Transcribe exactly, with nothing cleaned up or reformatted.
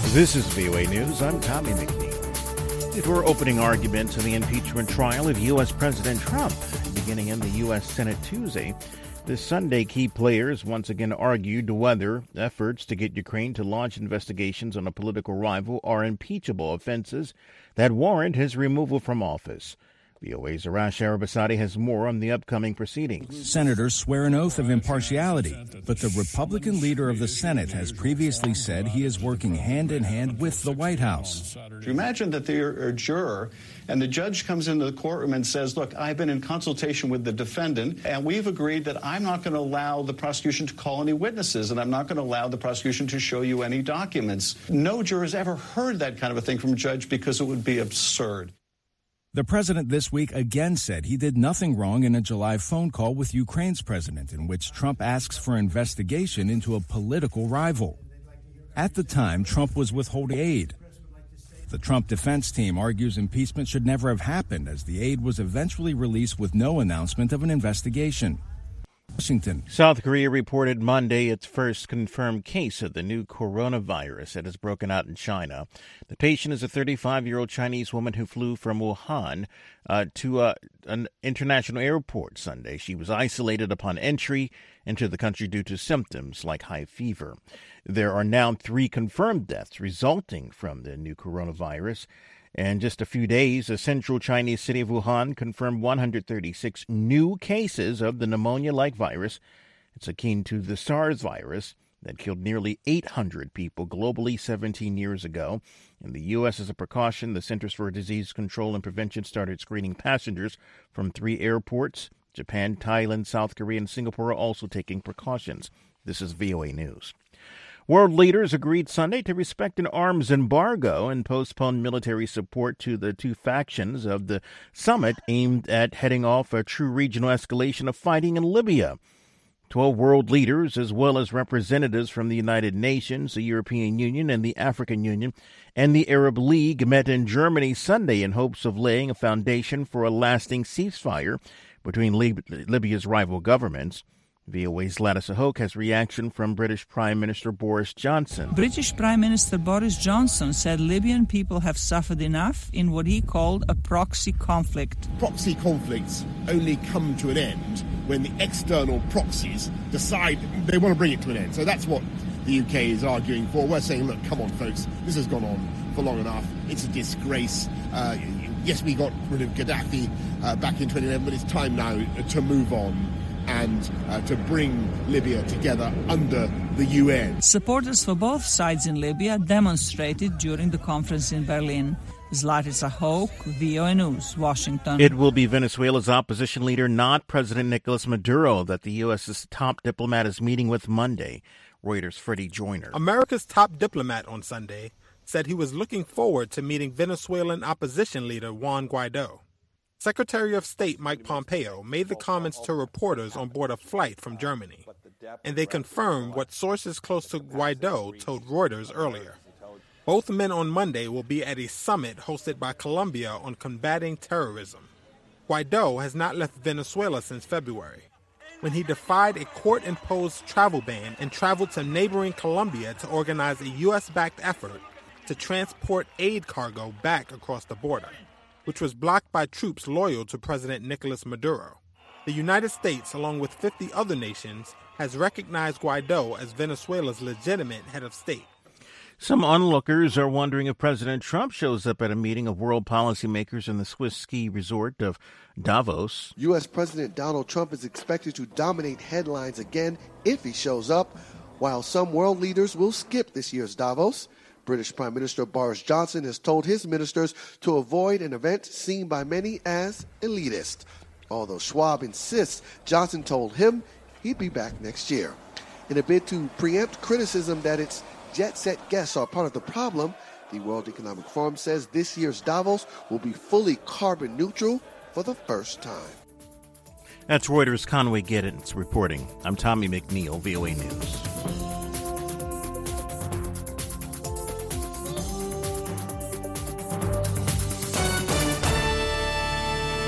This is V O A News. I'm Tommy McNeil. Before opening arguments in the impeachment trial of U S. President Trump, beginning in the U S. Senate Tuesday, this Sunday key players once again argued whether efforts to get Ukraine to launch investigations on a political rival are impeachable offenses that warrant his removal from office. V O A's Arash Arabasadi has more on the upcoming proceedings. Senators swear an oath of impartiality, but the Republican leader of the Senate has previously said he is working hand-in-hand with the White House. Imagine that they're a juror, and the judge comes into the courtroom and says, look, I've been in consultation with the defendant, and we've agreed that I'm not going to allow the prosecution to call any witnesses, and I'm not going to allow the prosecution to show you any documents. No juror has ever heard that kind of a thing from a judge because it would be absurd. The president this week again said he did nothing wrong in a July phone call with Ukraine's president in which Trump asks for investigation into a political rival. At the time, Trump was withholding aid. The Trump defense team argues impeachment should never have happened as the aid was eventually released with no announcement of an investigation. Washington. South Korea reported Monday its first confirmed case of the new coronavirus that has broken out in China. The patient is a thirty-five-year-old Chinese woman who flew from Wuhan uh, to uh, an international airport Sunday. She was isolated upon entry into the country due to symptoms like high fever. There are now three confirmed deaths resulting from the new coronavirus. In just a few days, the central Chinese city of Wuhan confirmed one hundred thirty-six new cases of the pneumonia-like virus. It's akin to the SARS virus that killed nearly eight hundred people globally seventeen years ago. In the U S, as a precaution, the Centers for Disease Control and Prevention started screening passengers from three airports. Japan, Thailand, South Korea, and Singapore are also taking precautions. This is V O A News. World leaders agreed Sunday to respect an arms embargo and postpone military support to the two factions of the summit aimed at heading off a true regional escalation of fighting in Libya. Twelve world leaders, as well as representatives from the United Nations, the European Union, and the African Union, and the Arab League, met in Germany Sunday in hopes of laying a foundation for a lasting ceasefire between Lib- Libya's rival governments. V O A's Ladisa Hoke has reaction from British Prime Minister Boris Johnson. British Prime Minister Boris Johnson said Libyan people have suffered enough in what he called a proxy conflict. Proxy conflicts only come to an end when the external proxies decide they want to bring it to an end. So that's what the U K is arguing for. We're saying, look, come on, folks, this has gone on for long enough. It's a disgrace. Uh, yes, we got rid of Gaddafi uh, back in twenty eleven, but it's time now to move on and uh, to bring Libya together under the U N. Supporters for both sides in Libya demonstrated during the conference in Berlin. Zlatisa Hoke, V O A News, Washington. It will be Venezuela's opposition leader, not President Nicolas Maduro, that the U S's top diplomat is meeting with Monday. Reuters' Freddie Joyner. America's top diplomat on Sunday said he was looking forward to meeting Venezuelan opposition leader Juan Guaido. Secretary of State Mike Pompeo made the comments to reporters on board a flight from Germany, and they confirmed what sources close to Guaido told Reuters earlier. Both men on Monday will be at a summit hosted by Colombia on combating terrorism. Guaido has not left Venezuela since February, when he defied a court-imposed travel ban and traveled to neighboring Colombia to organize a U S-backed effort to transport aid cargo back across the border, which was blocked by troops loyal to President Nicolas Maduro. The United States, along with fifty other nations, has recognized Guaido as Venezuela's legitimate head of state. Some onlookers are wondering if President Trump shows up at a meeting of world policymakers in the Swiss ski resort of Davos. U S. President Donald Trump is expected to dominate headlines again if he shows up, while some world leaders will skip this year's Davos. British Prime Minister Boris Johnson has told his ministers to avoid an event seen by many as elitist. Although Schwab insists, Johnson told him he'd be back next year. In a bid to preempt criticism that its jet-set guests are part of the problem, the World Economic Forum says this year's Davos will be fully carbon neutral for the first time. That's Reuters' Conway Giddens reporting. I'm Tommy McNeil, V O A News.